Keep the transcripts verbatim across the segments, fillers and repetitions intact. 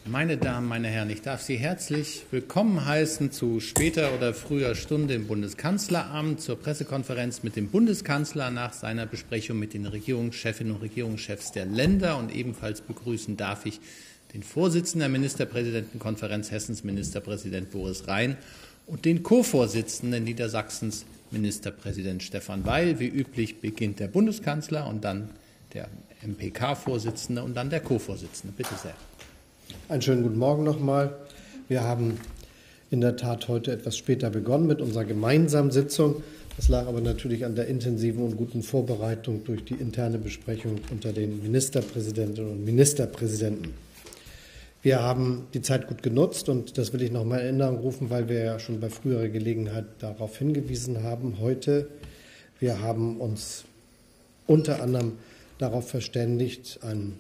Meine Damen, meine Herren, ich darf Sie herzlich willkommen heißen zu später oder früher Stunde im Bundeskanzleramt, zur Pressekonferenz mit dem Bundeskanzler nach seiner Besprechung mit den Regierungschefinnen und Regierungschefs der Länder. Und ebenfalls begrüßen darf ich den Vorsitzenden der Ministerpräsidentenkonferenz Hessens, Ministerpräsident Boris Rhein, und den Co-Vorsitzenden Niedersachsens, Ministerpräsident Stefan Weil. Wie üblich beginnt der Bundeskanzler und dann der M P K-Vorsitzende und dann der Co-Vorsitzende. Bitte sehr. Einen schönen guten Morgen nochmal. Wir haben in der Tat heute etwas später begonnen mit unserer gemeinsamen Sitzung. Das lag aber natürlich an der intensiven und guten Vorbereitung durch die interne Besprechung unter den Ministerpräsidentinnen und Ministerpräsidenten. Wir haben die Zeit gut genutzt und das will ich noch mal in Erinnerung rufen, weil wir ja schon bei früherer Gelegenheit darauf hingewiesen haben. Heute, wir haben uns unter anderem darauf verständigt, einen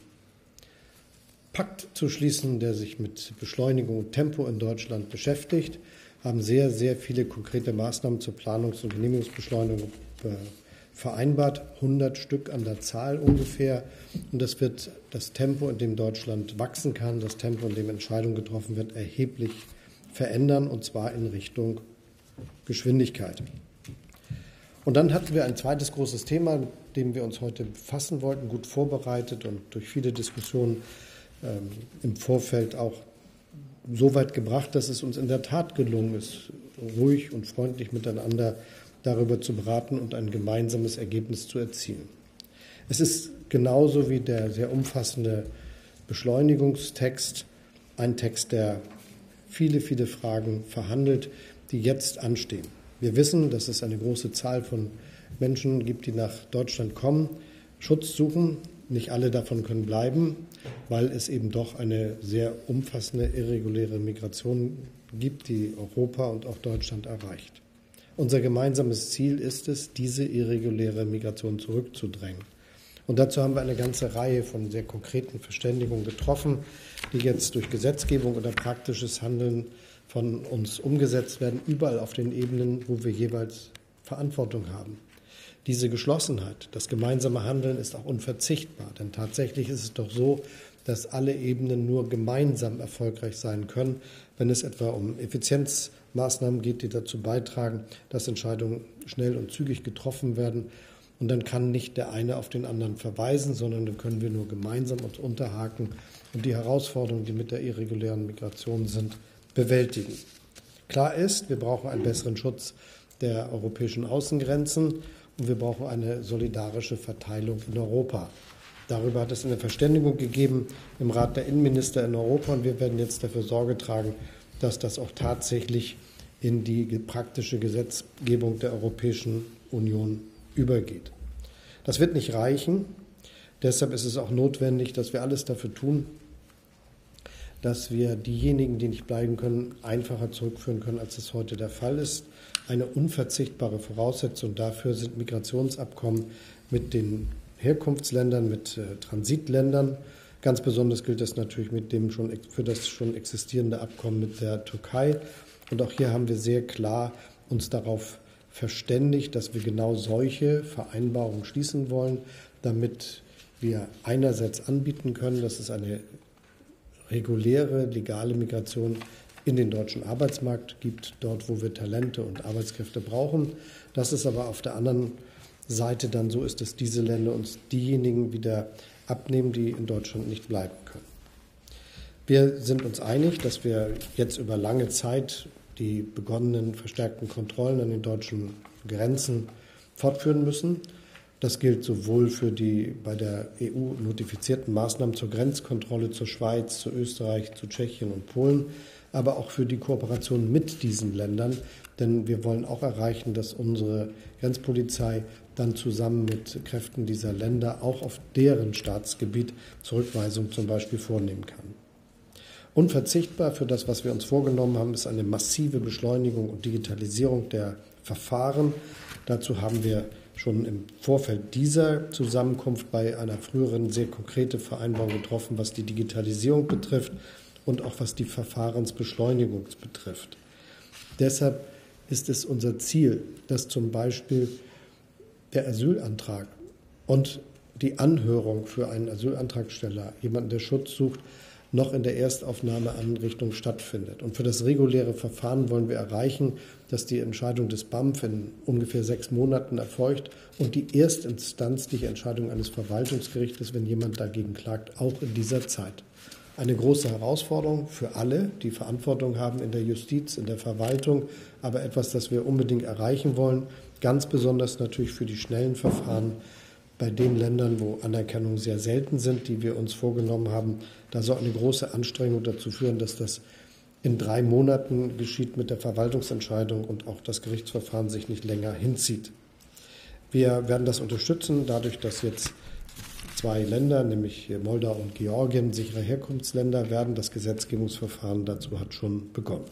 Pakt zu schließen, der sich mit Beschleunigung und Tempo in Deutschland beschäftigt, haben sehr, sehr viele konkrete Maßnahmen zur Planungs- und Genehmigungsbeschleunigung vereinbart, hundert Stück an der Zahl ungefähr. Und das wird das Tempo, in dem Deutschland wachsen kann, das Tempo, in dem Entscheidungen getroffen wird, erheblich verändern, und zwar in Richtung Geschwindigkeit. Und dann hatten wir ein zweites großes Thema, mit dem wir uns heute befassen wollten, gut vorbereitet und durch viele Diskussionen ähm, im Vorfeld auch so weit gebracht, dass es uns in der Tat gelungen ist, ruhig und freundlich miteinander darüber zu beraten und ein gemeinsames Ergebnis zu erzielen. Es ist genauso wie der sehr umfassende Beschleunigungstext ein Text, der viele, viele Fragen verhandelt, die jetzt anstehen. Wir wissen, dass es eine große Zahl von Menschen gibt, die nach Deutschland kommen, Schutz suchen. Nicht alle davon können bleiben, weil es eben doch eine sehr umfassende irreguläre Migration gibt, die Europa und auch Deutschland erreicht. Unser gemeinsames Ziel ist es, diese irreguläre Migration zurückzudrängen. Und dazu haben wir eine ganze Reihe von sehr konkreten Verständigungen getroffen, die jetzt durch Gesetzgebung oder praktisches Handeln von uns umgesetzt werden, überall auf den Ebenen, wo wir jeweils Verantwortung haben. Diese Geschlossenheit, das gemeinsame Handeln ist auch unverzichtbar, denn tatsächlich ist es doch so, dass alle Ebenen nur gemeinsam erfolgreich sein können, wenn es etwa um Effizienzmaßnahmen geht, die dazu beitragen, dass Entscheidungen schnell und zügig getroffen werden. Und dann kann nicht der eine auf den anderen verweisen, sondern dann können wir nur gemeinsam uns unterhaken und die Herausforderungen, die mit der irregulären Migration sind, bewältigen. Klar ist, wir brauchen einen besseren Schutz der europäischen Außengrenzen und wir brauchen eine solidarische Verteilung in Europa. Darüber hat es eine Verständigung gegeben im Rat der Innenminister in Europa und wir werden jetzt dafür Sorge tragen, dass das auch tatsächlich in die praktische Gesetzgebung der Europäischen Union übergeht. Das wird nicht reichen. Deshalb ist es auch notwendig, dass wir alles dafür tun, dass wir diejenigen, die nicht bleiben können, einfacher zurückführen können, als es heute der Fall ist. Eine unverzichtbare Voraussetzung dafür sind Migrationsabkommen mit den Herkunftsländern, mit äh, Transitländern. Ganz besonders gilt das natürlich mit dem schon, für das schon existierende Abkommen mit der Türkei. Und auch hier haben wir sehr klar uns darauf verständigt, dass wir genau solche Vereinbarungen schließen wollen, damit wir einerseits anbieten können, dass es eine reguläre, legale Migration in den deutschen Arbeitsmarkt gibt, dort, wo wir Talente und Arbeitskräfte brauchen. Dass es aber auf der anderen Seite dann so ist, dass diese Länder uns diejenigen wieder abnehmen, die in Deutschland nicht bleiben können. Wir sind uns einig, dass wir jetzt über lange Zeit die begonnenen verstärkten Kontrollen an den deutschen Grenzen fortführen müssen. Das gilt sowohl für die bei der E U notifizierten Maßnahmen zur Grenzkontrolle zur Schweiz, zu Österreich, zu Tschechien und Polen, aber auch für die Kooperation mit diesen Ländern. Denn wir wollen auch erreichen, dass unsere Grenzpolizei dann zusammen mit Kräften dieser Länder auch auf deren Staatsgebiet Zurückweisung zum Beispiel vornehmen kann. Unverzichtbar für das, was wir uns vorgenommen haben, ist eine massive Beschleunigung und Digitalisierung der Verfahren. Dazu haben wir schon im Vorfeld dieser Zusammenkunft bei einer früheren sehr konkrete Vereinbarung getroffen, was die Digitalisierung betrifft und auch was die Verfahrensbeschleunigung betrifft. Deshalb ist es unser Ziel, dass zum Beispiel der Asylantrag und die Anhörung für einen Asylantragsteller, jemanden, der Schutz sucht, noch in der Erstaufnahmeeinrichtung stattfindet. Und für das reguläre Verfahren wollen wir erreichen, dass die Entscheidung des B A M F in ungefähr sechs Monaten erfolgt und die erstinstanzliche Entscheidung eines Verwaltungsgerichtes, wenn jemand dagegen klagt, auch in dieser Zeit. Eine große Herausforderung für alle, die Verantwortung haben in der Justiz, in der Verwaltung, aber etwas, das wir unbedingt erreichen wollen, ganz besonders natürlich für die schnellen Verfahren bei den Ländern, wo Anerkennungen sehr selten sind, die wir uns vorgenommen haben. Da soll eine große Anstrengung dazu führen, dass das in drei Monaten geschieht mit der Verwaltungsentscheidung und auch das Gerichtsverfahren sich nicht länger hinzieht. Wir werden das unterstützen, dadurch, dass jetzt zwei Länder, nämlich Moldau und Georgien, sichere Herkunftsländer werden. Das Gesetzgebungsverfahren dazu hat schon begonnen.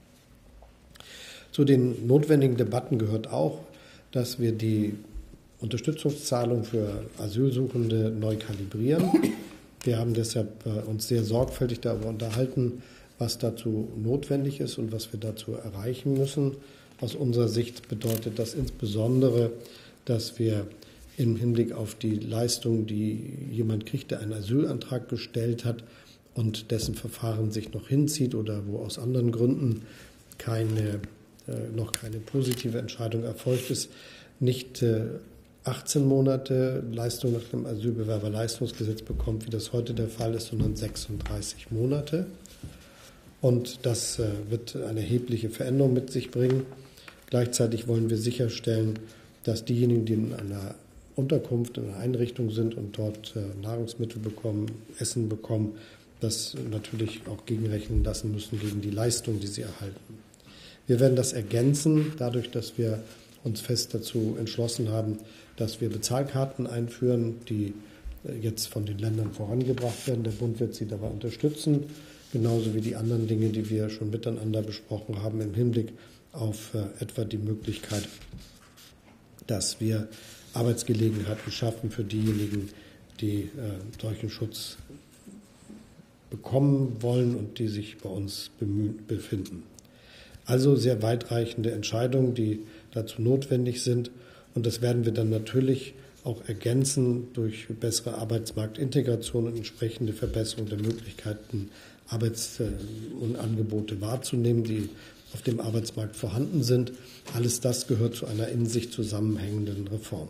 Zu den notwendigen Debatten gehört auch, dass wir die Unterstützungszahlung für Asylsuchende neu kalibrieren. Wir haben deshalb uns sehr sorgfältig darüber unterhalten, was dazu notwendig ist und was wir dazu erreichen müssen. Aus unserer Sicht bedeutet das insbesondere, dass wir im Hinblick auf die Leistung, die jemand kriegt, der einen Asylantrag gestellt hat und dessen Verfahren sich noch hinzieht oder wo aus anderen Gründen keine, äh, noch keine positive Entscheidung erfolgt ist, nicht äh, achtzehn Monate Leistung nach dem Asylbewerberleistungsgesetz bekommt, wie das heute der Fall ist, sondern sechsunddreißig Monate. Und das äh, wird eine erhebliche Veränderung mit sich bringen. Gleichzeitig wollen wir sicherstellen, dass diejenigen, die in einer Unterkunft, in einer Einrichtung sind und dort äh, Nahrungsmittel bekommen, Essen bekommen, das natürlich auch gegenrechnen lassen müssen gegen die Leistung, die sie erhalten. Wir werden das ergänzen, dadurch, dass wir uns fest dazu entschlossen haben, dass wir Bezahlkarten einführen, die jetzt von den Ländern vorangebracht werden. Der Bund wird sie dabei unterstützen, genauso wie die anderen Dinge, die wir schon miteinander besprochen haben, im Hinblick auf äh, etwa die Möglichkeit, dass wir Arbeitsgelegenheiten schaffen für diejenigen, die äh, solchen Schutz bekommen wollen und die sich bei uns bemühen, befinden. Also sehr weitreichende Entscheidungen, die dazu notwendig sind. Und das werden wir dann natürlich auch ergänzen durch bessere Arbeitsmarktintegration und entsprechende Verbesserung der Möglichkeiten, Arbeits- und Angebote wahrzunehmen, die auf dem Arbeitsmarkt vorhanden sind. Alles das gehört zu einer in sich zusammenhängenden Reform.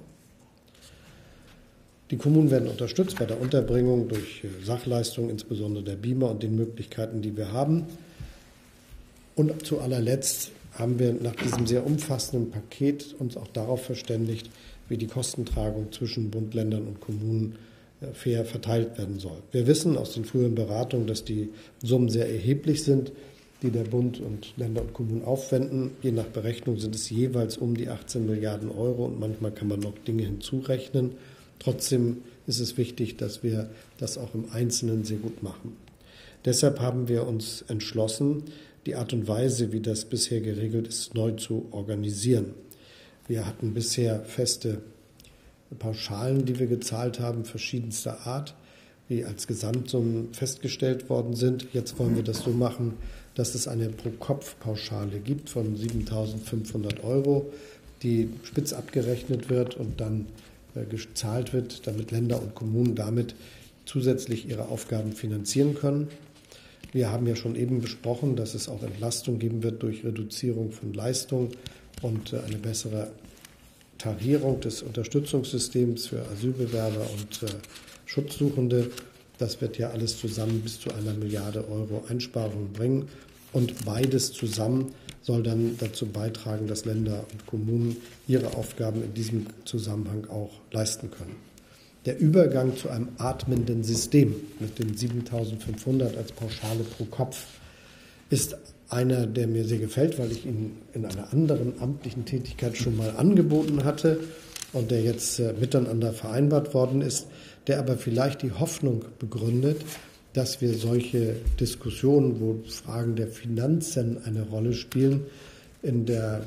Die Kommunen werden unterstützt bei der Unterbringung durch Sachleistungen, insbesondere der B I M A und den Möglichkeiten, die wir haben. Und zu allerletzt haben wir nach diesem sehr umfassenden Paket uns auch darauf verständigt, wie die Kostentragung zwischen Bund, Ländern und Kommunen fair verteilt werden soll. Wir wissen aus den früheren Beratungen, dass die Summen sehr erheblich sind, die der Bund und Länder und Kommunen aufwenden. Je nach Berechnung sind es jeweils um die achtzehn Milliarden Euro und manchmal kann man noch Dinge hinzurechnen. Trotzdem ist es wichtig, dass wir das auch im Einzelnen sehr gut machen. Deshalb haben wir uns entschlossen, die Art und Weise, wie das bisher geregelt ist, neu zu organisieren. Wir hatten bisher feste Pauschalen, die wir gezahlt haben, verschiedenster Art, die als Gesamtsummen festgestellt worden sind. Jetzt wollen wir das so machen, dass es eine Pro-Kopf-Pauschale gibt von siebentausendfünfhundert Euro, die spitz abgerechnet wird und dann äh, gezahlt wird, damit Länder und Kommunen damit zusätzlich ihre Aufgaben finanzieren können. Wir haben ja schon eben besprochen, dass es auch Entlastung geben wird durch Reduzierung von Leistung und äh, eine bessere Tarierung des Unterstützungssystems für Asylbewerber und äh, Schutzsuchende. Das wird ja alles zusammen bis zu einer Milliarde Euro Einsparungen bringen. Und beides zusammen soll dann dazu beitragen, dass Länder und Kommunen ihre Aufgaben in diesem Zusammenhang auch leisten können. Der Übergang zu einem atmenden System mit den siebentausendfünfhundert als Pauschale pro Kopf ist einer, der mir sehr gefällt, weil ich ihn in einer anderen amtlichen Tätigkeit schon mal angeboten hatte und der jetzt äh, miteinander vereinbart worden ist, der aber vielleicht die Hoffnung begründet, dass wir solche Diskussionen, wo Fragen der Finanzen eine Rolle spielen, in der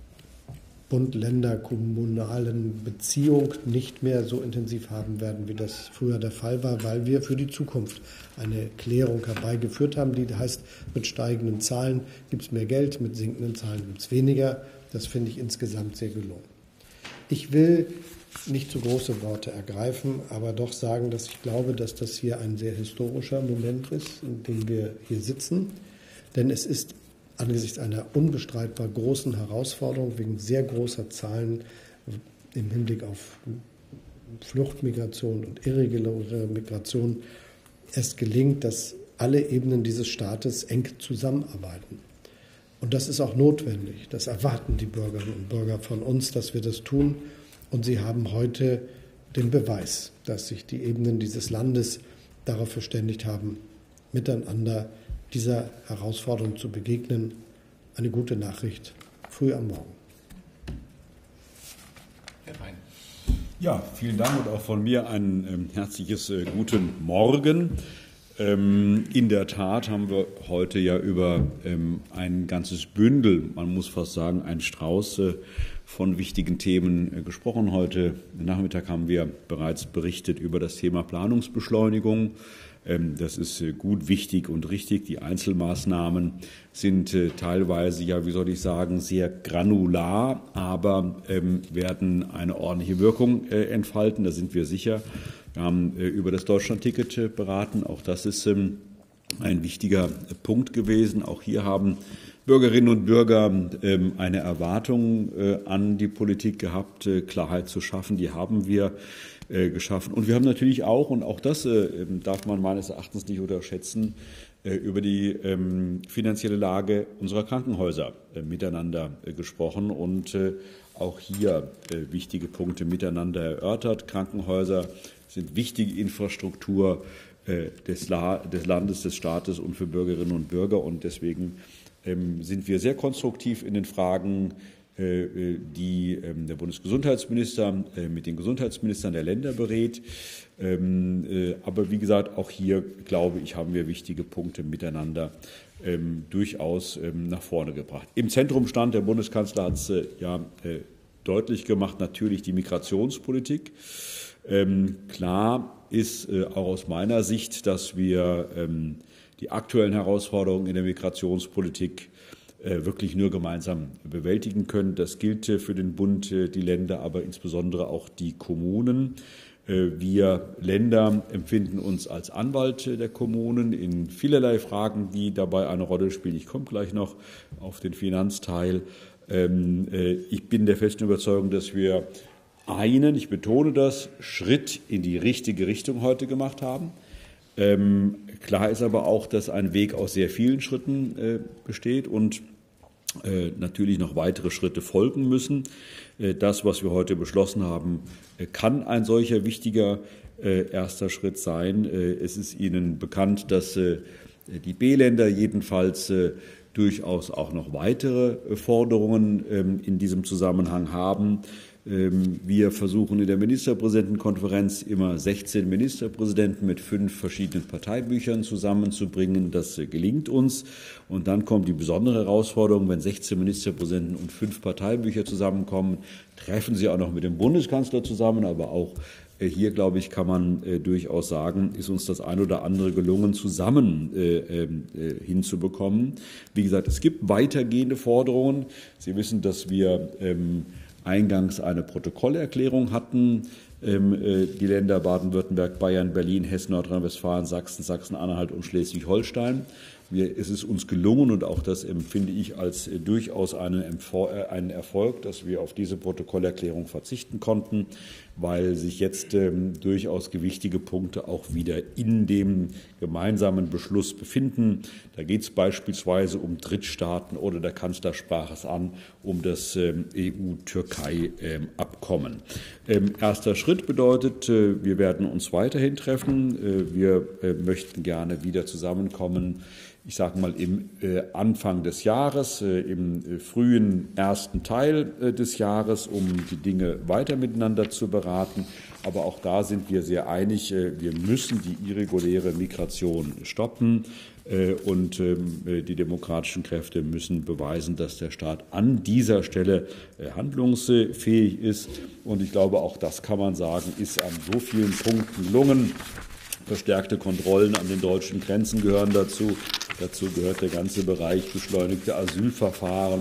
Bund-Länder-kommunalen Beziehung nicht mehr so intensiv haben werden, wie das früher der Fall war, weil wir für die Zukunft eine Klärung herbeigeführt haben, die heißt, mit steigenden Zahlen gibt es mehr Geld, mit sinkenden Zahlen gibt es weniger. Das finde ich insgesamt sehr gelungen. Ich will nicht zu große Worte ergreifen, aber doch sagen, dass ich glaube, dass das hier ein sehr historischer Moment ist, in dem wir hier sitzen. Denn es ist angesichts einer unbestreitbar großen Herausforderung wegen sehr großer Zahlen im Hinblick auf Fluchtmigration und irreguläre Migration es gelingt, dass alle Ebenen dieses Staates eng zusammenarbeiten. Und das ist auch notwendig. Das erwarten die Bürgerinnen und Bürger von uns, dass wir das tun. Und sie haben heute den Beweis, dass sich die Ebenen dieses Landes darauf verständigt haben, miteinander dieser Herausforderung zu begegnen. Eine gute Nachricht früh am Morgen. Herr Rhein. Ja, vielen Dank und auch von mir ein ähm, herzliches äh, guten Morgen. Ähm, in der Tat haben wir heute ja über ähm, ein ganzes Bündel, man muss fast sagen, ein Strauß äh, von wichtigen Themen äh, gesprochen. Heute Nachmittag haben wir bereits berichtet über das Thema Planungsbeschleunigung. Ähm, das ist äh, gut, wichtig und richtig. Die Einzelmaßnahmen sind äh, teilweise, ja, wie soll ich sagen, sehr granular, aber ähm, werden eine ordentliche Wirkung äh, entfalten, da sind wir sicher. Wir haben äh, über das Deutschlandticket äh, beraten, auch das ist ähm, ein wichtiger äh, Punkt gewesen. Auch hier haben Bürgerinnen und Bürger ähm, eine Erwartung äh, an die Politik gehabt, äh, Klarheit zu schaffen, die haben wir äh, geschaffen. Und wir haben natürlich auch, und auch das äh, darf man meines Erachtens nicht unterschätzen, äh, über die ähm, finanzielle Lage unserer Krankenhäuser äh, miteinander äh, gesprochen und äh, auch hier äh, wichtige Punkte miteinander erörtert. Krankenhäuser sind wichtige Infrastruktur äh, des, La- des Landes, des Staates und für Bürgerinnen und Bürger. Und deswegen ähm, sind wir sehr konstruktiv in den Fragen, äh, die ähm, der Bundesgesundheitsminister äh, mit den Gesundheitsministern der Länder berät. Ähm, äh, aber wie gesagt, auch hier, glaube ich, haben wir wichtige Punkte miteinander ähm, durchaus ähm, nach vorne gebracht. Im Zentrum stand, der Bundeskanzler hat es äh, ja äh, deutlich gemacht, natürlich die Migrationspolitik. Ähm, klar ist äh, auch aus meiner Sicht, dass wir ähm, die aktuellen Herausforderungen in der Migrationspolitik äh, wirklich nur gemeinsam bewältigen können. Das gilt äh, für den Bund, äh, die Länder, aber insbesondere auch die Kommunen. Äh, wir Länder empfinden uns als Anwalt äh, der Kommunen in vielerlei Fragen, die dabei eine Rolle spielen. Ich komme gleich noch auf den Finanzteil. Ähm, äh, ich bin der festen Überzeugung, dass wir einen, ich betone das, Schritt in die richtige Richtung heute gemacht haben. Ähm, klar ist aber auch, dass ein Weg aus sehr vielen Schritten äh, besteht und äh, natürlich noch weitere Schritte folgen müssen. Äh, das, was wir heute beschlossen haben, äh, kann ein solcher wichtiger äh, erster Schritt sein. Äh, es ist Ihnen bekannt, dass äh, die B-Länder jedenfalls äh, durchaus auch noch weitere äh, Forderungen äh, in diesem Zusammenhang haben. Wir versuchen in der Ministerpräsidentenkonferenz immer sechzehn Ministerpräsidenten mit fünf verschiedenen Parteibüchern zusammenzubringen. Das gelingt uns. Und dann kommt die besondere Herausforderung, wenn sechzehn Ministerpräsidenten und fünf Parteibücher zusammenkommen, treffen sie auch noch mit dem Bundeskanzler zusammen. Aber auch hier, glaube ich, kann man äh, durchaus sagen, ist uns das ein oder andere gelungen, zusammen äh, äh, hinzubekommen. Wie gesagt, es gibt weitergehende Forderungen. Sie wissen, dass wir ähm, eingangs eine Protokollerklärung hatten. Die Länder Baden-Württemberg, Bayern, Berlin, Hessen, Nordrhein-Westfalen, Sachsen, Sachsen-Anhalt und Schleswig-Holstein. Wir, es ist uns gelungen, und auch das empfinde ich als durchaus einen, einen Erfolg, dass wir auf diese Protokollerklärung verzichten konnten, weil sich jetzt ähm, durchaus gewichtige Punkte auch wieder in dem gemeinsamen Beschluss befinden. Da geht es beispielsweise um Drittstaaten oder der Kanzler sprach es an, um das ähm, E U-Türkei-Abkommen. Ähm, erster Schritt bedeutet, äh, wir werden uns weiterhin treffen. Äh, wir äh, möchten gerne wieder zusammenkommen, ich sage mal im äh, Anfang des Jahres, äh, im äh, frühen ersten Teil äh, des Jahres, um die Dinge weiter miteinander zu beraten. Aber auch da sind wir sehr einig, äh, wir müssen die irreguläre Migration stoppen äh, und äh, die demokratischen Kräfte müssen beweisen, dass der Staat an dieser Stelle äh, handlungsfähig ist. Und ich glaube, auch das kann man sagen, ist an so vielen Punkten gelungen. Verstärkte Kontrollen an den deutschen Grenzen gehören dazu. Dazu gehört der ganze Bereich beschleunigte Asylverfahren.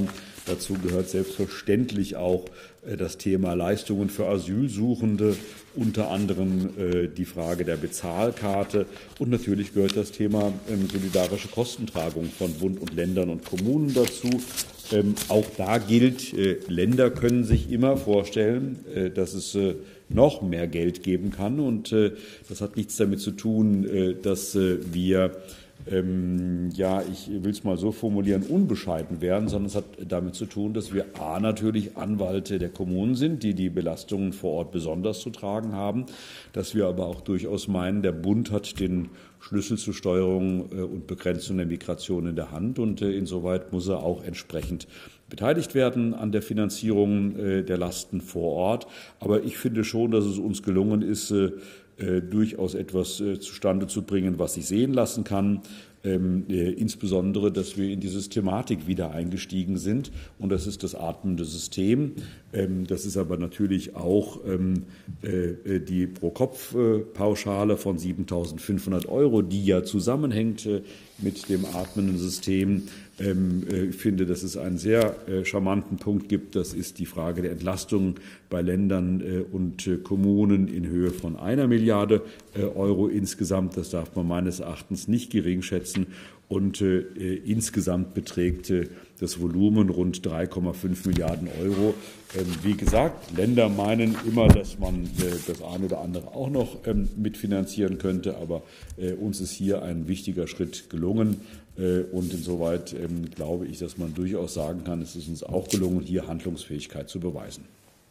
Dazu gehört selbstverständlich auch das Thema Leistungen für Asylsuchende, unter anderem die Frage der Bezahlkarte und natürlich gehört das Thema solidarische Kostentragung von Bund und Ländern und Kommunen dazu. Auch da gilt, Länder können sich immer vorstellen, dass es noch mehr Geld geben kann und das hat nichts damit zu tun, dass wir Ähm, ja, ich will es mal so formulieren, unbescheiden werden, sondern es hat damit zu tun, dass wir a. natürlich Anwälte der Kommunen sind, die die Belastungen vor Ort besonders zu tragen haben, dass wir aber auch durchaus meinen, der Bund hat den Schlüssel zur Steuerung äh, und Begrenzung der Migration in der Hand und äh, insoweit muss er auch entsprechend beteiligt werden an der Finanzierung äh, der Lasten vor Ort. Aber ich finde schon, dass es uns gelungen ist, äh, Äh, durchaus etwas äh, zustande zu bringen, was sich sehen lassen kann. Ähm, äh, insbesondere, dass wir in die Systematik wieder eingestiegen sind. Und das ist das atmende System. Ähm, das ist aber natürlich auch ähm, äh, die Pro-Kopf-Pauschale von siebentausendfünfhundert Euro, die ja zusammenhängt äh, mit dem atmenden System. Ähm, äh, ich finde, dass es einen sehr äh, charmanten Punkt gibt. Das ist die Frage der Entlastung bei Ländern äh, und äh, Kommunen in Höhe von einer Milliarde äh, Euro insgesamt. Das darf man meines Erachtens nicht gering schätzen. Und äh, insgesamt beträgt äh, das Volumen rund drei Komma fünf Milliarden Euro. Ähm, wie gesagt, Länder meinen immer, dass man äh, das eine oder andere auch noch ähm, mitfinanzieren könnte. Aber äh, uns ist hier ein wichtiger Schritt gelungen. Äh, und insoweit ähm, glaube ich, dass man durchaus sagen kann, es ist uns auch gelungen, hier Handlungsfähigkeit zu beweisen.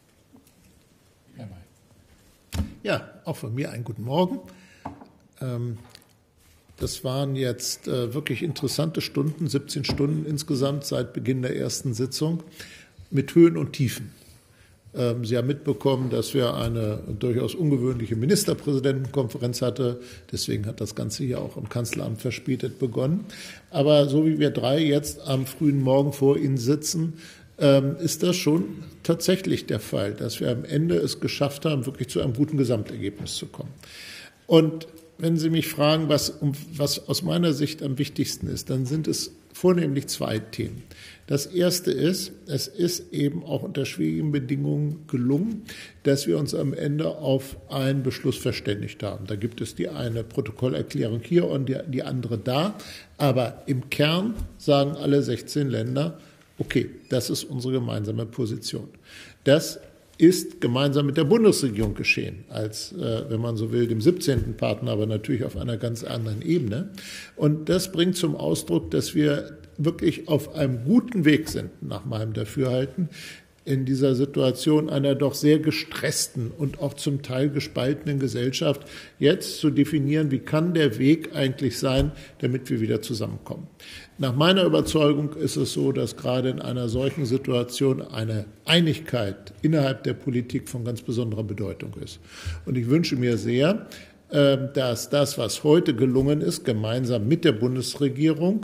Ja, auch von mir einen guten Morgen. Ähm Das waren jetzt äh, wirklich interessante Stunden, siebzehn Stunden insgesamt seit Beginn der ersten Sitzung mit Höhen und Tiefen. Ähm, Sie haben mitbekommen, dass wir eine durchaus ungewöhnliche Ministerpräsidentenkonferenz hatten. Deswegen hat das Ganze hier auch im Kanzleramt verspätet begonnen. Aber so wie wir drei jetzt am frühen Morgen vor Ihnen sitzen, ähm, ist das schon tatsächlich der Fall, dass wir am Ende es geschafft haben, wirklich zu einem guten Gesamtergebnis zu kommen. Und wenn Sie mich fragen, was, um, was aus meiner Sicht am wichtigsten ist, dann sind es vornehmlich zwei Themen. Das erste ist, es ist eben auch unter schwierigen Bedingungen gelungen, dass wir uns am Ende auf einen Beschluss verständigt haben. Da gibt es die eine Protokollerklärung hier und die, die andere da. Aber im Kern sagen alle sechzehn Länder, okay, das ist unsere gemeinsame Position. Das ist gemeinsam mit der Bundesregierung geschehen, als, äh, wenn man so will, dem siebzehnten Partner, aber natürlich auf einer ganz anderen Ebene. Und das bringt zum Ausdruck, dass wir wirklich auf einem guten Weg sind, nach meinem Dafürhalten, in dieser Situation einer doch sehr gestressten und auch zum Teil gespaltenen Gesellschaft jetzt zu definieren, wie kann der Weg eigentlich sein, damit wir wieder zusammenkommen. Nach meiner Überzeugung ist es so, dass gerade in einer solchen Situation eine Einigkeit innerhalb der Politik von ganz besonderer Bedeutung ist. Und ich wünsche mir sehr, dass das, was heute gelungen ist, gemeinsam mit der Bundesregierung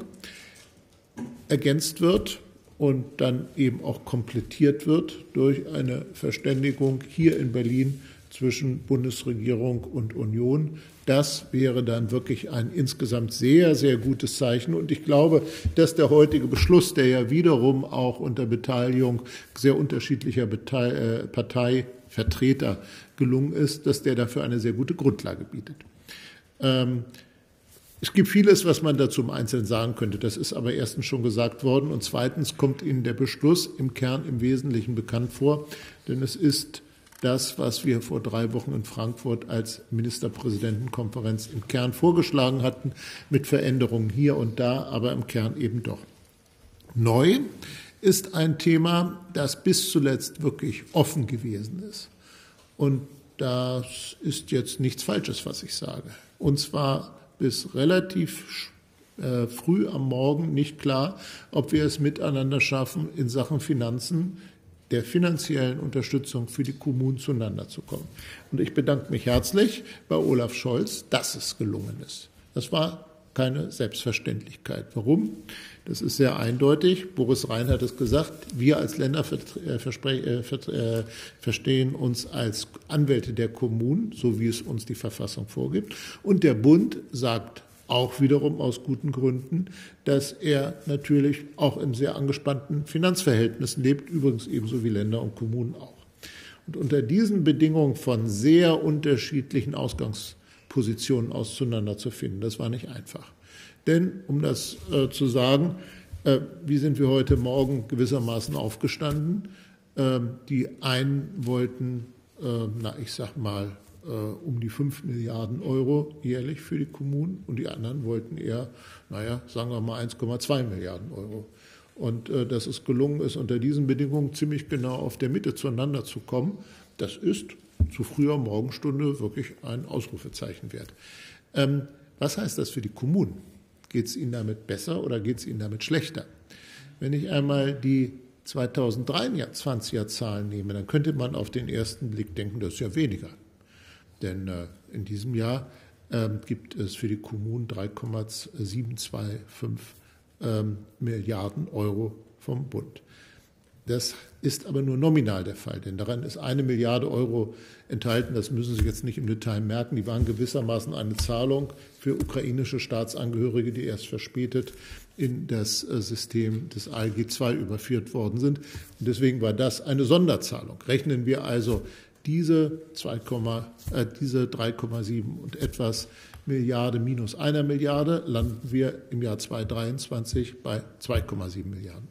ergänzt wird und dann eben auch komplettiert wird durch eine Verständigung hier in Berlin zwischen Bundesregierung und Union. Das wäre dann wirklich ein insgesamt sehr, sehr gutes Zeichen. Und ich glaube, dass der heutige Beschluss, der ja wiederum auch unter Beteiligung sehr unterschiedlicher Parteivertreter gelungen ist, dass der dafür eine sehr gute Grundlage bietet. Ähm, Es gibt vieles, was man dazu im Einzelnen sagen könnte. Das ist aber erstens schon gesagt worden. Und zweitens kommt Ihnen der Beschluss im Kern im Wesentlichen bekannt vor. Denn es ist das, was wir vor drei Wochen in Frankfurt als Ministerpräsidentenkonferenz im Kern vorgeschlagen hatten, mit Veränderungen hier und da, aber im Kern eben doch. Neu ist ein Thema, das bis zuletzt wirklich offen gewesen ist. Und das ist jetzt nichts Falsches, was ich sage. Und zwar bis relativ äh, früh am Morgen nicht klar, ob wir es miteinander schaffen, in Sachen Finanzen, der finanziellen Unterstützung für die Kommunen zueinander zu kommen. Und ich bedanke mich herzlich bei Olaf Scholz, dass es gelungen ist. Das war keine Selbstverständlichkeit. Warum? Das ist sehr eindeutig. Boris Rhein hat es gesagt, wir als Länder verstehen uns als Anwälte der Kommunen, so wie es uns die Verfassung vorgibt. Und der Bund sagt Auch wiederum aus guten Gründen, dass er natürlich auch in sehr angespannten Finanzverhältnissen lebt, übrigens ebenso wie Länder und Kommunen auch. Und unter diesen Bedingungen von sehr unterschiedlichen Ausgangspositionen aus zueinander zu finden, das war nicht einfach. Denn, um das äh, zu sagen, äh, wie sind wir heute Morgen gewissermaßen aufgestanden? Äh, die einen wollten, äh, na ich sag mal, äh, um die fünf Milliarden Euro jährlich für die Kommunen und die anderen wollten eher, naja, sagen wir mal eins Komma zwei Milliarden Euro. Und äh, dass es gelungen ist, unter diesen Bedingungen ziemlich genau auf der Mitte zueinander zu kommen, das ist zu früher Morgenstunde wirklich ein Ausrufezeichen wert. Ähm, was heißt das für die Kommunen? Geht es ihnen damit besser oder geht es ihnen damit schlechter? Wenn ich einmal die zweitausenddreiundzwanziger Zahlen nehme, dann könnte man auf den ersten Blick denken, das ist ja weniger. Denn äh, in diesem Jahr äh, gibt es für die Kommunen drei Komma sieben zwei fünf ähm, Milliarden Euro vom Bund. Das ist aber nur nominal der Fall, denn daran ist eine Milliarde Euro enthalten. Das müssen Sie jetzt nicht im Detail merken. Die waren gewissermaßen eine Zahlung für ukrainische Staatsangehörige, die erst verspätet in das System des A L G zwei überführt worden sind. Und deswegen war das eine Sonderzahlung. Rechnen wir also diese, zwei, äh, diese drei Komma sieben und etwas Milliarde minus einer Milliarde, landen wir im Jahr zweitausenddreiundzwanzig bei zwei Komma sieben Milliarden.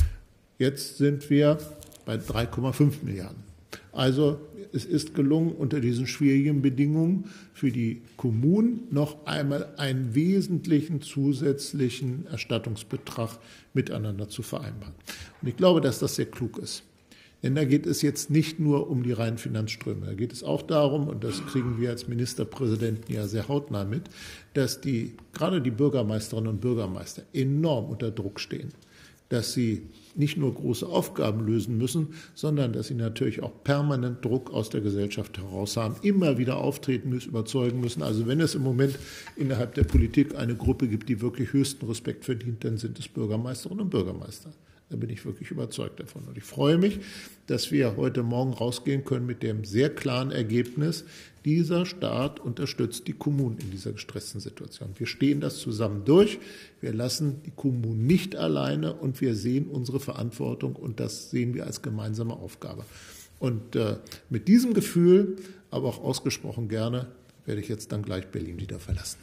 Jetzt sind wir bei drei Komma fünf Milliarden. Also es ist gelungen, unter diesen schwierigen Bedingungen für die Kommunen noch einmal einen wesentlichen zusätzlichen Erstattungsbetrag miteinander zu vereinbaren. Und ich glaube, dass das sehr klug ist. Denn da geht es jetzt nicht nur um die reinen Finanzströme. Da geht es auch darum, und das kriegen wir als Ministerpräsidenten ja sehr hautnah mit, dass die, gerade die Bürgermeisterinnen und Bürgermeister enorm unter Druck stehen. Dass sie nicht nur große Aufgaben lösen müssen, sondern dass sie natürlich auch permanent Druck aus der Gesellschaft heraus haben, immer wieder auftreten müssen, überzeugen müssen. Also wenn es im Moment innerhalb der Politik eine Gruppe gibt, die wirklich höchsten Respekt verdient, dann sind es Bürgermeisterinnen und Bürgermeister. Da bin ich wirklich überzeugt davon. Und ich freue mich, dass wir heute Morgen rausgehen können mit dem sehr klaren Ergebnis, dieser Staat unterstützt die Kommunen in dieser gestressten Situation. Wir stehen das zusammen durch. Wir lassen die Kommunen nicht alleine und wir sehen unsere Verantwortung und das sehen wir als gemeinsame Aufgabe. Und äh, mit diesem Gefühl, aber auch ausgesprochen gerne, werde ich jetzt dann gleich Berlin wieder verlassen.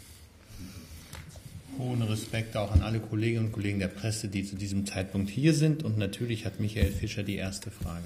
Hohen Respekt auch an alle Kolleginnen und Kollegen der Presse, die zu diesem Zeitpunkt hier sind. Und natürlich hat Michael Fischer die erste Frage.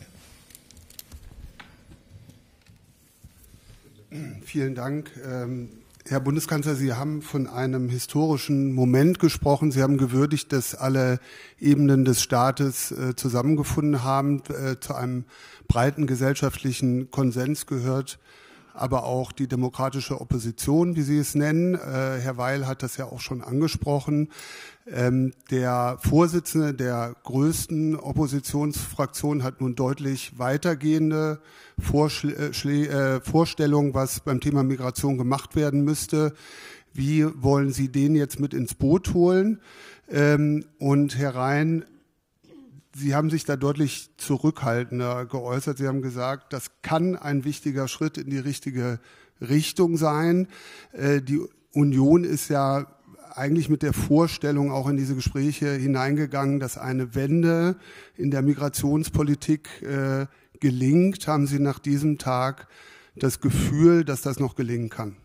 Vielen Dank. Herr Bundeskanzler, Sie haben von einem historischen Moment gesprochen. Sie haben gewürdigt, dass alle Ebenen des Staates zusammengefunden haben. Zu einem breiten gesellschaftlichen Konsens gehört aber auch die demokratische Opposition, wie Sie es nennen. Äh, Herr Weil hat das ja auch schon angesprochen. Ähm, der Vorsitzende der größten Oppositionsfraktion hat nun deutlich weitergehende Vorschlä- äh, Vorstellungen, was beim Thema Migration gemacht werden müsste. Wie wollen Sie den jetzt mit ins Boot holen? Ähm, und Herr Rhein, Sie haben sich da deutlich zurückhaltender geäußert. Sie haben gesagt, das kann ein wichtiger Schritt in die richtige Richtung sein. Die Union ist ja eigentlich mit der Vorstellung auch in diese Gespräche hineingegangen, dass eine Wende in der Migrationspolitik gelingt. Haben Sie nach diesem Tag das Gefühl, dass das noch gelingen kann?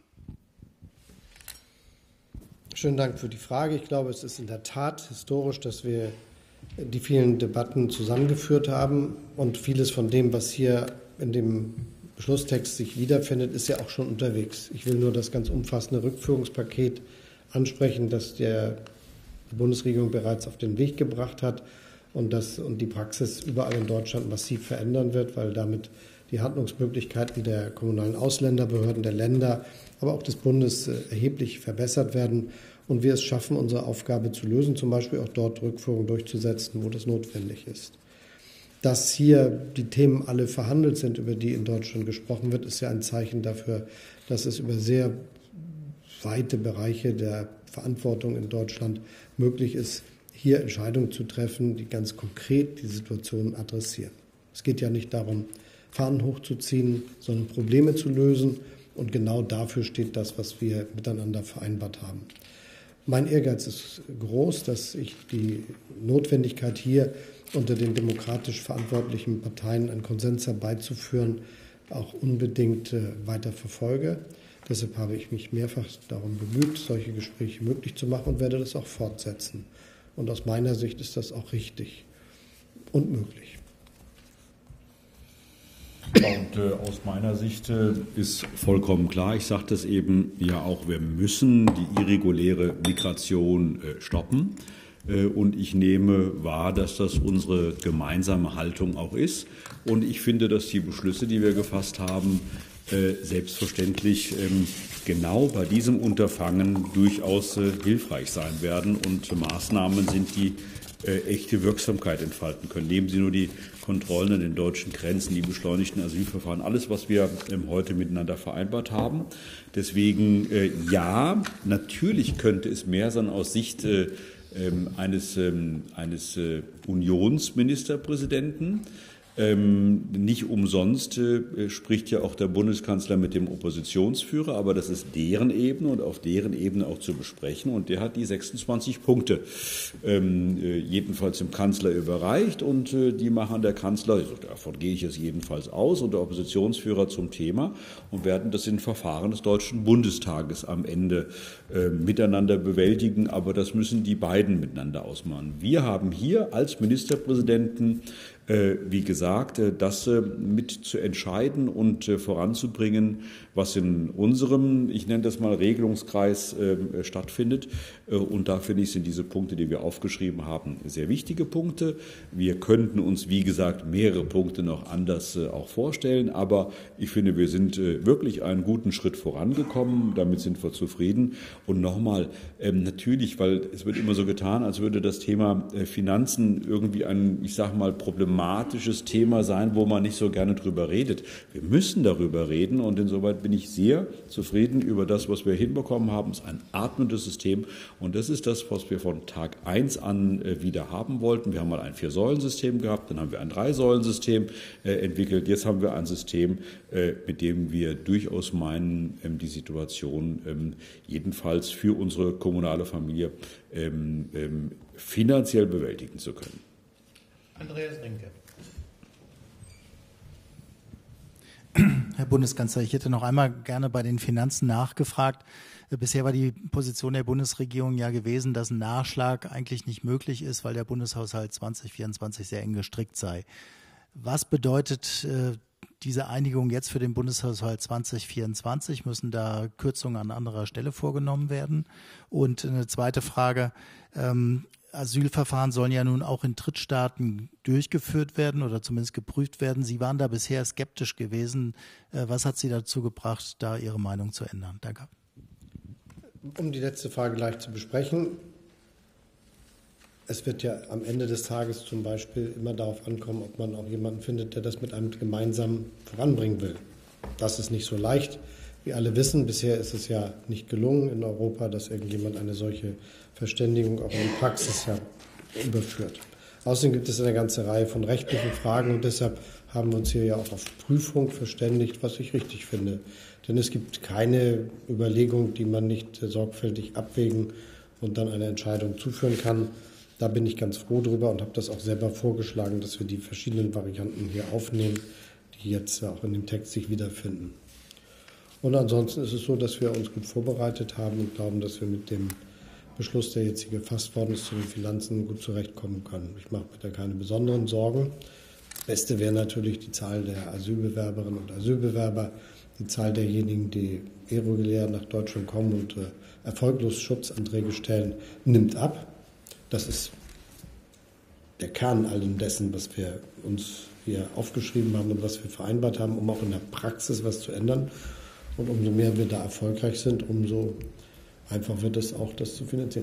Schönen Dank für die Frage. Ich glaube, es ist in der Tat historisch, dass wir die vielen Debatten zusammengeführt haben. Und vieles von dem, was hier in dem Beschlusstext sich wiederfindet, ist ja auch schon unterwegs. Ich will nur das ganz umfassende Rückführungspaket ansprechen, das der Bundesregierung bereits auf den Weg gebracht hat und das und die Praxis überall in Deutschland massiv verändern wird, weil damit die Handlungsmöglichkeiten der kommunalen Ausländerbehörden, der Länder, aber auch des Bundes erheblich verbessert werden und wir es schaffen, unsere Aufgabe zu lösen, zum Beispiel auch dort Rückführung durchzusetzen, wo das notwendig ist. Dass hier die Themen alle verhandelt sind, über die in Deutschland gesprochen wird, ist ja ein Zeichen dafür, dass es über sehr weite Bereiche der Verantwortung in Deutschland möglich ist, hier Entscheidungen zu treffen, die ganz konkret die Situation adressieren. Es geht ja nicht darum, Fahnen hochzuziehen, sondern Probleme zu lösen. Und genau dafür steht das, was wir miteinander vereinbart haben. Mein Ehrgeiz ist groß, dass ich die Notwendigkeit hier unter den demokratisch verantwortlichen Parteien einen Konsens herbeizuführen, auch unbedingt äh, weiter verfolge. Deshalb habe ich mich mehrfach darum bemüht, solche Gespräche möglich zu machen und werde das auch fortsetzen. Und aus meiner Sicht ist das auch richtig und möglich. Und äh, aus meiner Sicht äh, ist vollkommen klar, ich sagte es eben ja auch, wir müssen die irreguläre Migration äh, stoppen. Äh, und ich nehme wahr, dass das unsere gemeinsame Haltung auch ist. Und ich finde, dass die Beschlüsse, die wir gefasst haben, äh, selbstverständlich ähm, genau bei diesem Unterfangen durchaus äh, hilfreich sein werden und Maßnahmen sind, die äh, echte Wirksamkeit entfalten können. Nehmen Sie nur die Kontrollen an den deutschen Grenzen, die beschleunigten Asylverfahren, alles, was wir ähm, heute miteinander vereinbart haben. Deswegen, äh, ja, natürlich könnte es mehr sein aus Sicht äh, ähm, eines, ähm, eines äh, Unionsministerpräsidenten. Ähm, nicht umsonst äh, spricht ja auch der Bundeskanzler mit dem Oppositionsführer, aber das ist deren Ebene und auf deren Ebene auch zu besprechen. Und der hat die sechsundzwanzig Punkte ähm, äh, jedenfalls dem Kanzler überreicht und äh, die machen der Kanzler, also davon gehe ich jetzt jedenfalls aus, und der Oppositionsführer zum Thema und werden das in Verfahren des Deutschen Bundestages am Ende äh, miteinander bewältigen. Aber das müssen die beiden miteinander ausmachen. Wir haben hier als Ministerpräsidenten wie gesagt, das mit zu entscheiden und voranzubringen, was in unserem, ich nenne das mal Regelungskreis, stattfindet. Und da finde ich, sind diese Punkte, die wir aufgeschrieben haben, sehr wichtige Punkte. Wir könnten uns, wie gesagt, mehrere Punkte noch anders auch vorstellen. Aber ich finde, wir sind wirklich einen guten Schritt vorangekommen. Damit sind wir zufrieden. Und nochmal, natürlich, weil es wird immer so getan, als würde das Thema Finanzen irgendwie ein, ich sage mal, problematisches Thema sein, wo man nicht so gerne drüber redet. Wir müssen darüber reden und insoweit bin ich sehr zufrieden über das, was wir hinbekommen haben. Es ist ein atmendes System und das ist das, was wir von Tag eins an wieder haben wollten. Wir haben mal ein Vier-Säulen-System gehabt, dann haben wir ein Drei-Säulen-System entwickelt. Jetzt haben wir ein System, mit dem wir durchaus meinen, die Situation jedenfalls für unsere kommunale Familie finanziell bewältigen zu können. Andreas Rinke. Herr Bundeskanzler, ich hätte noch einmal gerne bei den Finanzen nachgefragt. Bisher war die Position der Bundesregierung ja gewesen, dass ein Nachschlag eigentlich nicht möglich ist, weil der Bundeshaushalt zwanzig vierundzwanzig sehr eng gestrickt sei. Was bedeutet äh, diese Einigung jetzt für den Bundeshaushalt zwanzig vierundzwanzig? Müssen da Kürzungen an anderer Stelle vorgenommen werden? Und eine zweite Frage, ähm, Asylverfahren sollen ja nun auch in Drittstaaten durchgeführt werden oder zumindest geprüft werden. Sie waren da bisher skeptisch gewesen. Was hat Sie dazu gebracht, da Ihre Meinung zu ändern? Danke. Um die letzte Frage gleich zu besprechen. Es wird ja am Ende des Tages zum Beispiel immer darauf ankommen, ob man auch jemanden findet, der das mit einem gemeinsam voranbringen will. Das ist nicht so leicht. Wie alle wissen, bisher ist es ja nicht gelungen in Europa, dass irgendjemand eine solche Verständigung auch in die Praxis überführt. Außerdem gibt es eine ganze Reihe von rechtlichen Fragen und deshalb haben wir uns hier ja auch auf Prüfung verständigt, was ich richtig finde. Denn es gibt keine Überlegung, die man nicht sorgfältig abwägen und dann eine Entscheidung zuführen kann. Da bin ich ganz froh drüber und habe das auch selber vorgeschlagen, dass wir die verschiedenen Varianten hier aufnehmen, die jetzt auch in dem Text sich wiederfinden. Und ansonsten ist es so, dass wir uns gut vorbereitet haben und glauben, dass wir mit dem Beschluss, der jetzt hier gefasst worden ist, zu den Finanzen gut zurechtkommen können. Ich mache mir da keine besonderen Sorgen. Das Beste wäre natürlich die Zahl der Asylbewerberinnen und Asylbewerber, die Zahl derjenigen, die irregulär nach Deutschland kommen und äh, erfolglos Schutzanträge stellen, nimmt ab. Das ist der Kern allem dessen, was wir uns hier aufgeschrieben haben und was wir vereinbart haben, um auch in der Praxis was zu ändern. Und umso mehr wir da erfolgreich sind, umso einfach wird es auch, das zu finanzieren.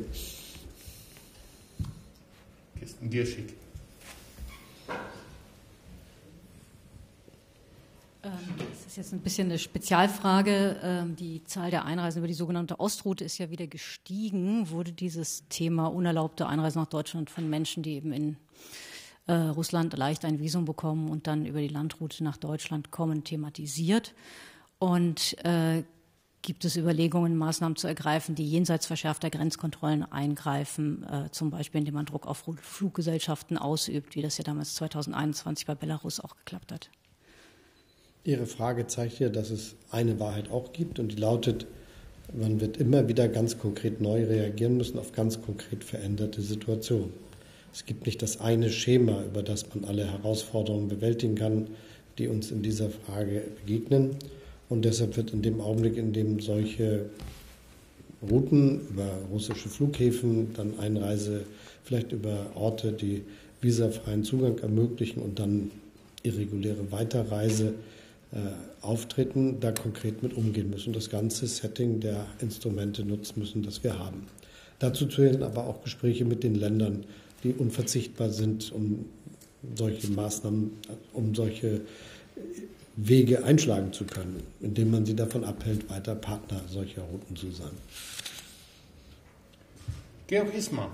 Kirsten Gierschig. Das ist jetzt ein bisschen eine Spezialfrage. Die Zahl der Einreisen über die sogenannte Ostroute ist ja wieder gestiegen. Wurde dieses Thema unerlaubte Einreise nach Deutschland von Menschen, die eben in Russland leicht ein Visum bekommen und dann über die Landroute nach Deutschland kommen, thematisiert? Und äh, gibt es Überlegungen, Maßnahmen zu ergreifen, die jenseits verschärfter Grenzkontrollen eingreifen, äh, zum Beispiel indem man Druck auf Fluggesellschaften ausübt, wie das ja damals zweitausendeinundzwanzig bei Belarus auch geklappt hat. Ihre Frage zeigt ja, dass es eine Wahrheit auch gibt und die lautet, man wird immer wieder ganz konkret neu reagieren müssen auf ganz konkret veränderte Situationen. Es gibt nicht das eine Schema, über das man alle Herausforderungen bewältigen kann, die uns in dieser Frage begegnen. Und deshalb wird in dem Augenblick, in dem solche Routen über russische Flughäfen, dann Einreise, vielleicht über Orte, die visafreien Zugang ermöglichen und dann irreguläre Weiterreise äh, auftreten, da konkret mit umgehen müssen und das ganze Setting der Instrumente nutzen müssen, das wir haben. Dazu zählen aber auch Gespräche mit den Ländern, die unverzichtbar sind, um solche Maßnahmen, um solche Wege einschlagen zu können, indem man sie davon abhält, weiter Partner solcher Routen zu sein. Georg Ismar.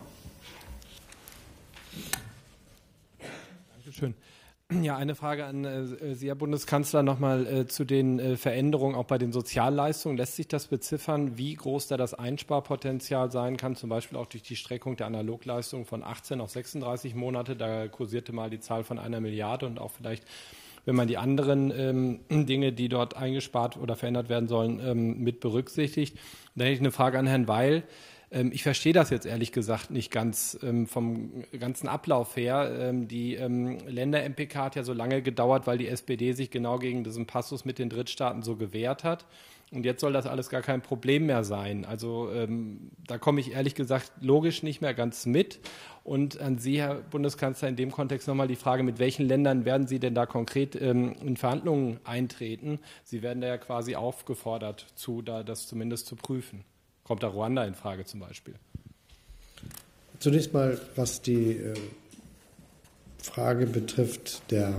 Dankeschön. Ja, eine Frage an äh, Sie, Herr Bundeskanzler, nochmal äh, zu den äh, Veränderungen auch bei den Sozialleistungen. Lässt sich das beziffern, wie groß da das Einsparpotenzial sein kann, zum Beispiel auch durch die Streckung der Analogleistungen von achtzehn auf sechsunddreißig Monate? Da kursierte mal die Zahl von einer Milliarde und auch vielleicht, wenn man die anderen ähm, Dinge, die dort eingespart oder verändert werden sollen, ähm, mit berücksichtigt. Da hätte ich eine Frage an Herrn Weil. Ich verstehe das jetzt ehrlich gesagt nicht ganz ähm, vom ganzen Ablauf her. Ähm, die ähm, Länder-M P K hat ja so lange gedauert, weil die S P D sich genau gegen diesen Passus mit den Drittstaaten so gewehrt hat. Und jetzt soll das alles gar kein Problem mehr sein. Also ähm, da komme ich ehrlich gesagt logisch nicht mehr ganz mit. Und an Sie, Herr Bundeskanzler, in dem Kontext nochmal die Frage, mit welchen Ländern werden Sie denn da konkret ähm, in Verhandlungen eintreten? Sie werden da ja quasi aufgefordert, zu, da das zumindest zu prüfen. Kommt da Ruanda in Frage zum Beispiel? Zunächst mal, was die äh, Frage betrifft, der.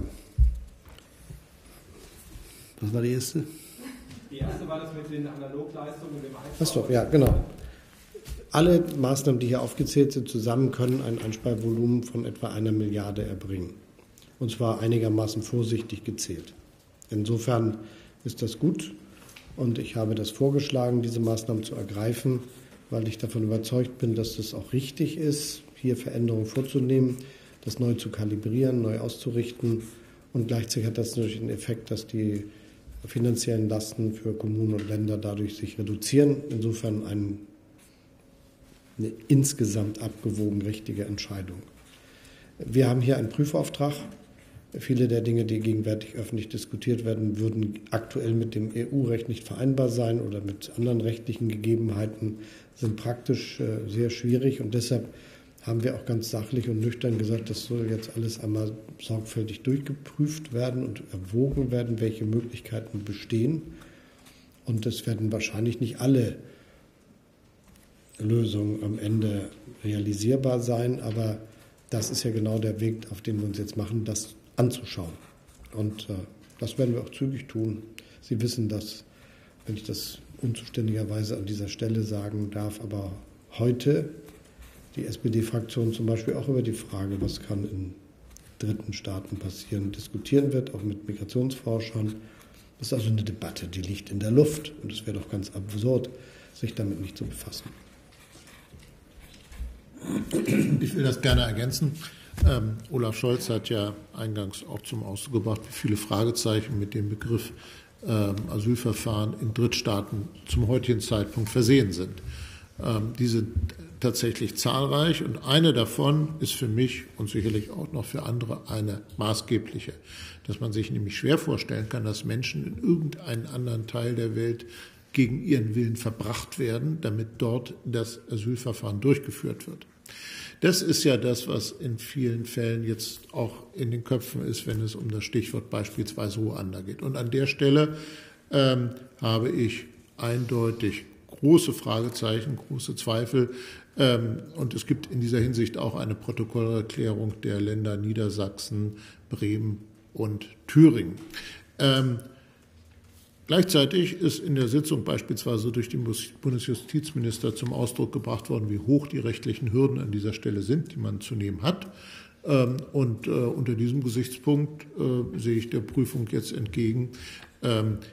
Was war die erste? Die erste war das mit den Analogleistungen und dem Einsparung. Achso, ja, genau. Alle Maßnahmen, die hier aufgezählt sind, zusammen können ein Einsparvolumen von etwa einer Milliarde erbringen. Und zwar einigermaßen vorsichtig gezählt. Insofern ist das gut. Und ich habe das vorgeschlagen, diese Maßnahmen zu ergreifen, weil ich davon überzeugt bin, dass es auch richtig ist, hier Veränderungen vorzunehmen, das neu zu kalibrieren, neu auszurichten. Und gleichzeitig hat das natürlich den Effekt, dass die finanziellen Lasten für Kommunen und Länder dadurch sich reduzieren. Insofern ein, eine insgesamt abgewogen richtige Entscheidung. Wir haben hier einen Prüfauftrag. Viele der Dinge, die gegenwärtig öffentlich diskutiert werden, würden aktuell mit dem E U-Recht nicht vereinbar sein oder mit anderen rechtlichen Gegebenheiten, sind praktisch äh, sehr schwierig. Und deshalb haben wir auch ganz sachlich und nüchtern gesagt, das soll jetzt alles einmal sorgfältig durchgeprüft werden und erwogen werden, welche Möglichkeiten bestehen. Und es werden wahrscheinlich nicht alle Lösungen am Ende realisierbar sein, aber das ist ja genau der Weg, auf den wir uns jetzt machen, das anzuschauen. Und äh, das werden wir auch zügig tun. Sie wissen das, wenn ich das unzuständigerweise an dieser Stelle sagen darf, aber heute die S P D-Fraktion zum Beispiel auch über die Frage, was kann in dritten Staaten passieren, diskutieren wird, auch mit Migrationsforschern. Das ist also eine Debatte, die liegt in der Luft. Und es wäre doch ganz absurd, sich damit nicht zu befassen. Ich will das gerne ergänzen. Ähm, Olaf Scholz hat ja eingangs auch zum Ausdruck gebracht, wie viele Fragezeichen mit dem Begriff ähm, Asylverfahren in Drittstaaten zum heutigen Zeitpunkt versehen sind. Ähm, die sind tatsächlich zahlreich und eine davon ist für mich und sicherlich auch noch für andere eine maßgebliche, dass man sich nämlich schwer vorstellen kann, dass Menschen in irgendeinen anderen Teil der Welt gegen ihren Willen verbracht werden, damit dort das Asylverfahren durchgeführt wird. Das ist ja das, was in vielen Fällen jetzt auch in den Köpfen ist, wenn es um das Stichwort beispielsweise Ruanda geht. Und an der Stelle ähm, habe ich eindeutig große Fragezeichen, große Zweifel. Ähm, und es gibt in dieser Hinsicht auch eine Protokollerklärung der Länder Niedersachsen, Bremen und Thüringen. Ähm, Gleichzeitig ist in der Sitzung beispielsweise durch den Bundesjustizminister zum Ausdruck gebracht worden, wie hoch die rechtlichen Hürden an dieser Stelle sind, die man zu nehmen hat. Und unter diesem Gesichtspunkt sehe ich der Prüfung jetzt entgegen,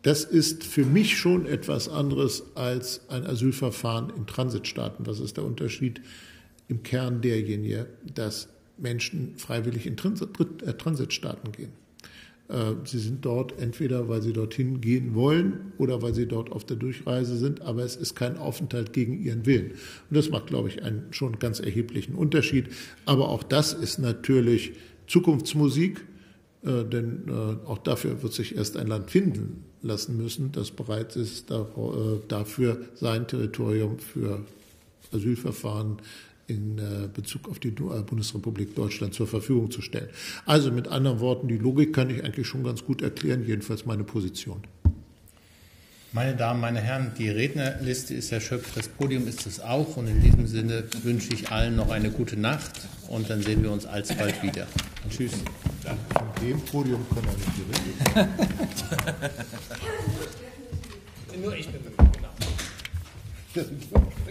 Das ist für mich schon etwas anderes als ein Asylverfahren in Transitstaaten. Was ist der Unterschied? Im Kern derjenige, dass Menschen freiwillig in Transitstaaten gehen. Sie sind dort entweder, weil sie dorthin gehen wollen oder weil sie dort auf der Durchreise sind, aber es ist kein Aufenthalt gegen ihren Willen. Und das macht, glaube ich, einen schon ganz erheblichen Unterschied. Aber auch das ist natürlich Zukunftsmusik, äh, denn äh, auch dafür wird sich erst ein Land finden lassen müssen, das bereit ist, da, äh, dafür sein Territorium für Asylverfahren in Bezug auf die Bundesrepublik Deutschland zur Verfügung zu stellen. Also mit anderen Worten, die Logik kann ich eigentlich schon ganz gut erklären, jedenfalls meine Position. Meine Damen, meine Herren, die Rednerliste ist erschöpft, das Podium ist es auch und in diesem Sinne wünsche ich allen noch eine gute Nacht und dann sehen wir uns alsbald wieder. Tschüss. Von dem Podium können wir nicht reden. Nur ich bin genau.